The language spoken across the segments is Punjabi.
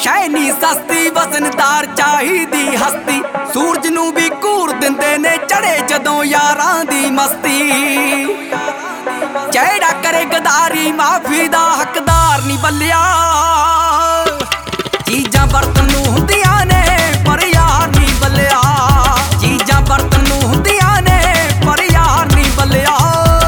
ਸ਼ੈ ਨੀ ਸਸਤੀ ਵਜ਼ਨਦਾਰ ਚਾਹੀਦੀ ਹਸਤੀ ਸੂਰਜ ਨੂੰ ਵੀ ਘੂਰ ਦਿੰਦੇ ਨੇ ਚੜੇ ਜਦੋਂ ਯਾਰਾਂ ਦੀ ਮਸਤੀ ਜਿਹੜਾ ਕਰੇ ਗਦਾਰੀ ਮਾਫੀ ਦਾ ਹੱਕਦਾਰ ਨੀ ਬੱਲਿਆ ਚੀਜ਼ਾਂ ਵਰਤਨ ਨੂੰ ਹੁੰਦੀਆਂ ਨੇ ਪਰ ਯਾਰ ਨੀ ਬੱਲਿਆ ਚੀਜ਼ਾਂ ਵਰਤਨ ਨੂੰ ਹੁੰਦੀਆਂ ਨੇ ਪਰ ਯਾਰ ਨੀ ਬੱਲਿਆ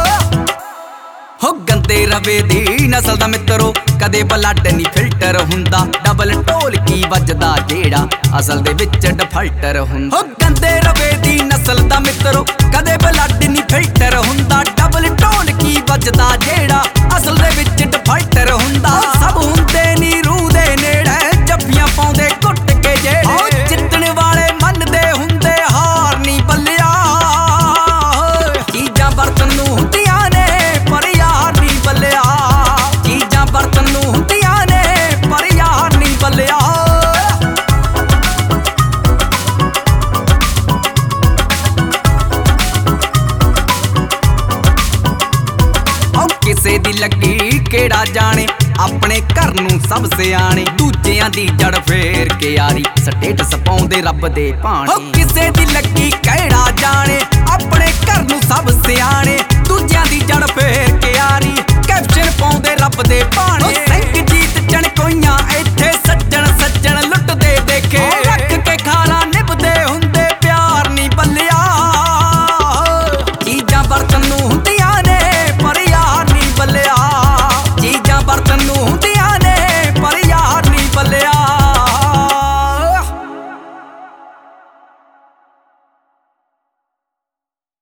ਹੋ ਗੰਦੇ ਰਵੇ ਦੀ ਨਸਲ ਦਾ ਮਿੱਤਰੋ ਕਦੇ ਬਲੱਡ ਨੀ ਫਿਲਟਰ ਹੁੰਦਾ ਡਬਲ ਢੋਲਕੀ ਵੱਜਦਾ ਜਿਹੜਾ ਅਸਲ ਦੇ ਵਿੱਚ ਡਿਫਾਲਟਰ ਹੁੰਦਾ ਹੋ ਗੰਦੇ ਰਵੇ ਦੀ ਨਸਲ ਦਾ ਮਿੱਤਰੋ ਕਦੇ ਬਲੱਡ ਨੀ ਫਿਲਟਰ ਹੁੰਦਾ ਡਬਲ ਢੋਲਕੀ ਵੱਜਦਾ ਜਿਹੜਾ ਅਸਲ ਦੇ ਵਿੱਚ ਡਿਫਾਲਟਰ ਹੁੰਦਾ ਸਭ ਹੁੰਦੇ ਨੀ ਰੂਹ ਦੇ ਨੇੜੇ ਜੱਫੀਆਂ ਪਾਉਂਦੇ ਘੁੱਟ ਕੇ ਜਿਹੜੇ ਜਿੱਤਣ ਵਾਲੇ ਮੰਨਦੇ ਹੁੰਦੇ ਹਾਰ ਨੀ ਬੱਲਿਆ ਚੀਜ਼ਾਂ ਵਰਤਨ ਨੂੰ ਹੁੰਦੀਆਂ ਨੇ ਪਰ ਯਾਰ ਨੀ ਬੱਲਿਆ ਚੀਜ਼ਾਂ ਵਰਤਨ ਨੂੰ ਹੁੰਦੀਆਂ ਨੇ ਪਰ ਯਾਰ ਨੀ ਬੱਲਿਆ ਕਿਸੇ ਦੀ ਲੱਗੀ ਕਿਹੜਾ ਜਾਣੇ ਆਪਣੇ ਘਰ ਨੂੰ ਸਭ ਸਿਆਣੇ ਦੂਜਿਆਂ ਦੀ ਜੜ ਫੇਰ ਕੇ ਯਾਰੀ ਸਟੇਟਸ ਪਾਉਂਦੇ ਰੱਬ ਦੇ ਭਾਣੇ ਕਿਸੇ ਦੀ ਲੱਗੀ ਕਿਹੜਾ ਜਾਣੇ ਆਪਣੇ ਘਰ ਨੂੰ ਸਭ ਸਿਆਣੇ ਦੂਜਿਆਂ ਦੀ ਜੜ ਫੇਰ ਕੇ ਯਾਰੀ ਕੈਪਸ਼ਨ ਪਾਉਂਦੇ ਰੱਬ ਦੇ ਭਾਣੇ